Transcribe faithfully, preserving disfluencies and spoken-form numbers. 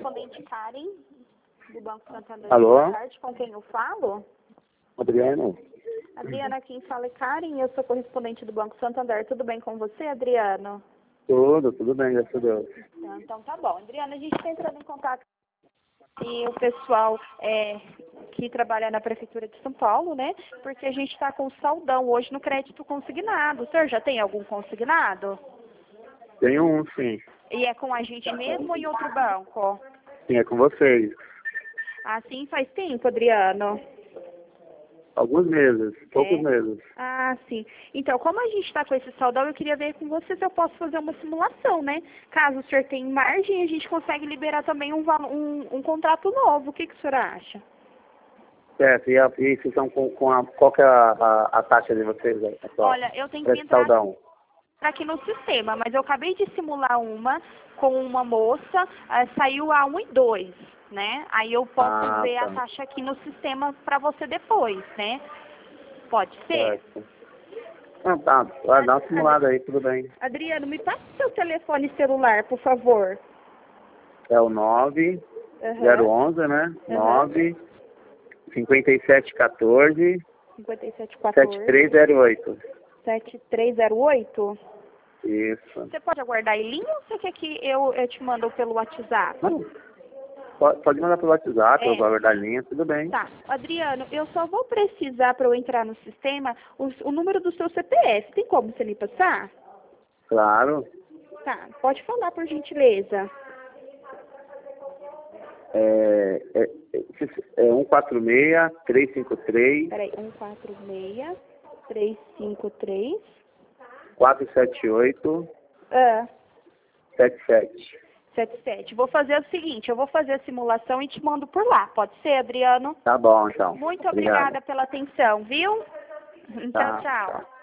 correspondente Karen, do Banco Santander. Alô? Boa tarde, com quem eu falo? Adriano? Adriana, quem fala é Karen, eu sou correspondente do Banco Santander. Tudo bem com você, Adriano? Tudo, tudo bem, graças a Deus. Então, então tá bom. Adriana, a gente está entrando em contato e o pessoal é, que trabalha na Prefeitura de São Paulo, né? Porque a gente está com saldão hoje no crédito consignado. O senhor já tem algum consignado? Tenho um, sim. E é com a gente mesmo ou em outro banco? Sim, é com vocês. Assim faz tempo, Adriano? Alguns meses, poucos É? meses. Ah, sim. Então, como a gente está com esse saldão, eu queria ver com você se eu posso fazer uma simulação, né? Caso o senhor tenha margem, a gente consegue liberar também um, valo- um, um contrato novo. O que, que o senhor acha? Certo, e, a, e vocês estão com, com a, qual que é a, a, a taxa de vocês? Aí, pessoal? Olha, eu tenho Pra que esse entrar saldão. aqui no sistema, mas eu acabei de simular uma com uma moça, ah, saiu a um e dois, né? Aí eu posso Ah, ver a tá. taxa aqui no sistema para você depois, né? Pode ser? Certo. Ah, tá, vai dar uma simulada aí, tudo bem. Adriano, me passa seu telefone celular, por favor. É o nove zero onze, né? Uhum. nove cinquenta e sete quatorze cinquenta e sete sete três zero oito. sete três zero oito. Isso. Você pode aguardar em linha ou você quer que eu, eu te mando pelo WhatsApp? Não, pode, pode mandar pelo WhatsApp, É. ou valor da linha, tudo bem. Tá. Adriano, eu só vou precisar para eu entrar no sistema o, o número do seu C P F. Tem como você me passar? Claro. Tá. Pode falar, por gentileza. É, é, é, é um quatro seis, três cinco três, Peraí. um quatro seis, três cinco três. quatro sete oito, Ah, sete sete. sete sete. Vou fazer o seguinte, eu vou fazer a simulação e te mando por lá. Pode ser, Adriano? Tá bom, então. Muito Obrigado. obrigada pela atenção, viu? Tá, Tchau, tchau. tchau.